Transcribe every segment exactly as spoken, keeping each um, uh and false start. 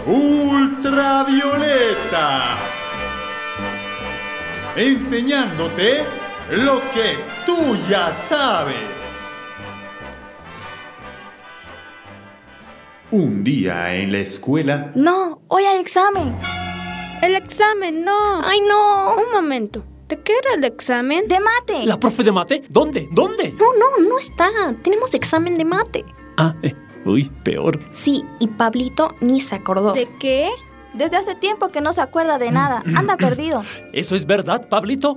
Ultravioleta, enseñándote lo que tú ya sabes. Un día en la escuela... No, hoy hay examen. El examen, no. ¡Ay, no! Un momento. ¿De qué era el examen? ¡De mate! ¿La profe de mate? ¿Dónde? ¿Dónde? No, no, no está. Tenemos examen de mate. Ah, eh, uy, peor. Sí, y Pablito ni se acordó. ¿De qué? Desde hace tiempo que no se acuerda de nada. Anda perdido. ¿Eso es verdad, Pablito?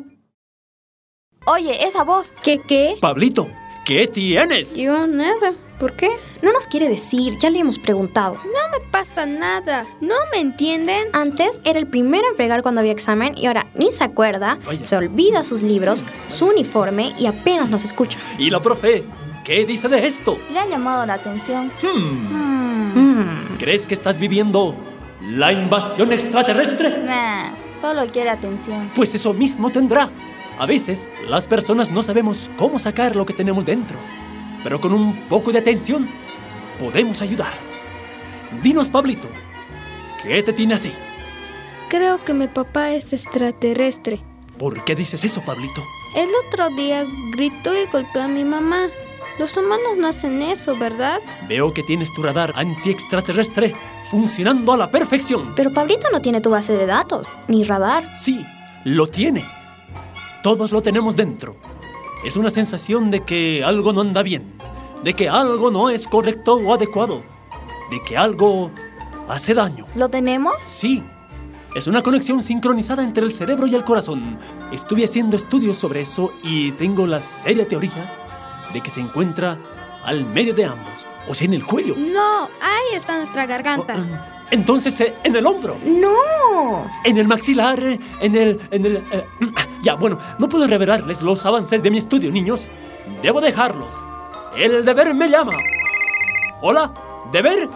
Oye, esa voz. ¿Qué qué? Pablito, ¿qué tienes? Yo nada. ¿Por qué? No nos quiere decir, ya le hemos preguntado. No me pasa nada. ¿No me entienden? Antes era el primero en fregar cuando había examen y ahora ni se acuerda, Vaya. se olvida sus libros, su uniforme y apenas nos escucha. ¿Y la profe? ¿Qué dice de esto? Le ha llamado la atención. Hmm, Hmm. Mm. ¿Crees que estás viviendo la invasión extraterrestre? Nah, solo quiere atención. Pues eso mismo tendrá. A veces, las personas no sabemos cómo sacar lo que tenemos dentro. Pero con un poco de atención, podemos ayudar. Dinos, Pablito, ¿qué te tiene así? Creo que mi papá es extraterrestre. ¿Por qué dices eso, Pablito? El otro día gritó y golpeó a mi mamá. Los humanos no hacen eso, ¿verdad? Veo que tienes tu radar anti-extraterrestre funcionando a la perfección. Pero Pablito no tiene tu base de datos, ni radar. Sí, lo tiene. Todos lo tenemos dentro. Es una sensación de que algo no anda bien, de que algo no es correcto o adecuado, de que algo hace daño. ¿Lo tenemos? Sí, es una conexión sincronizada entre el cerebro y el corazón. Estuve haciendo estudios sobre eso y tengo la seria teoría de que se encuentra al medio de ambos, o sea, en el cuello. No, ahí está nuestra garganta. Oh, eh, Entonces, eh, en el hombro, ¡No! en el maxilar, eh, en el... En el eh, ya, bueno, no puedo revelarles los avances de mi estudio, niños. Debo dejarlos. El deber me llama. Hola, ¿deber?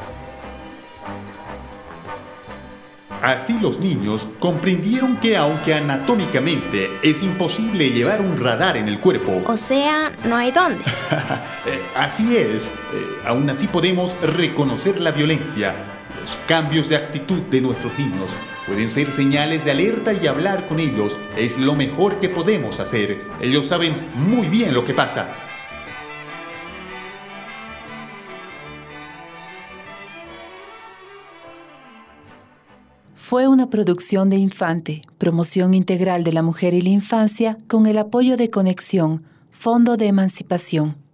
Así los niños comprendieron que aunque anatómicamente es imposible llevar un radar en el cuerpo, O sea, no hay dónde. eh, así es, eh, aún así podemos reconocer la violencia. Los cambios de actitud de nuestros niños pueden ser señales de alerta y hablar con ellos es lo mejor que podemos hacer. Ellos saben muy bien lo que pasa. Fue una producción de Infante, promoción integral de la mujer y la infancia con el apoyo de Conexión, Fondo de Emancipación.